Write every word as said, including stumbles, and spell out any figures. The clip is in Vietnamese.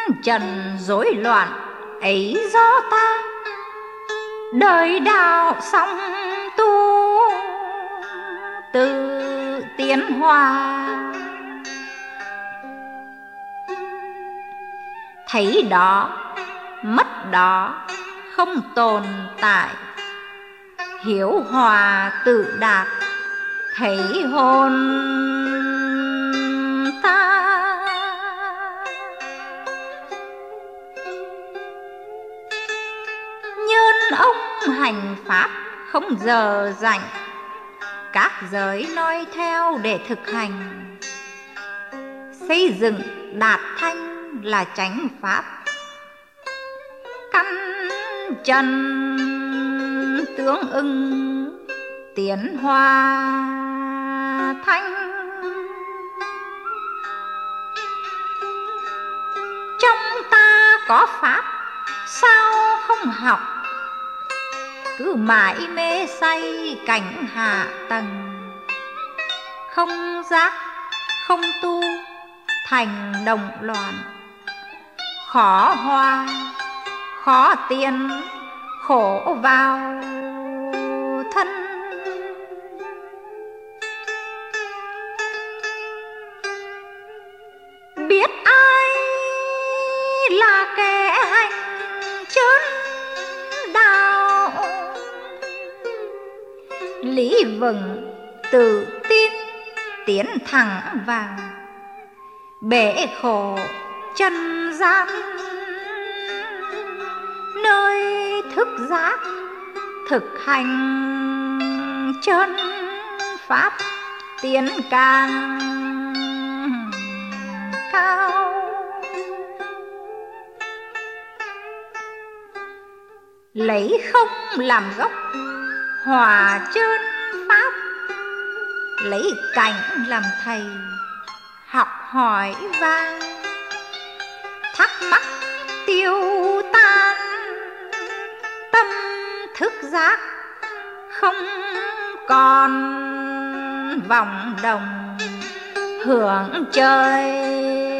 trần rối loạn ấy do ta, đời đạo song tu tự tiến hóa. Thấy đó mất đó không tồn tại, hiếu hòa tự đạt thấy hồn ta. Nhân ông hành pháp không giờ rảnh, các giới noi theo để thực hành, xây dựng đạt thanh là chánh pháp. Căn trần tương ưng tiến hóa thanh, trong ta có pháp sao không học, cứ mãi mê say cảnh hạ tầng. Không giác không tu thành động loạn, khó hoa khó tiên khổ vào thân. Biết ai là kẻ hành chân đạo, lý vững tự tin tiến thẳng vào bể khổ chân gian, nơi thức giác thực hành chân pháp tiến càng cao. Lấy không làm gốc hòa chân pháp, lấy cảnh làm thầy học hỏi vang. Thắc mắc tiêu tan tâm thức giác, không còn vòng đồng hưởng trời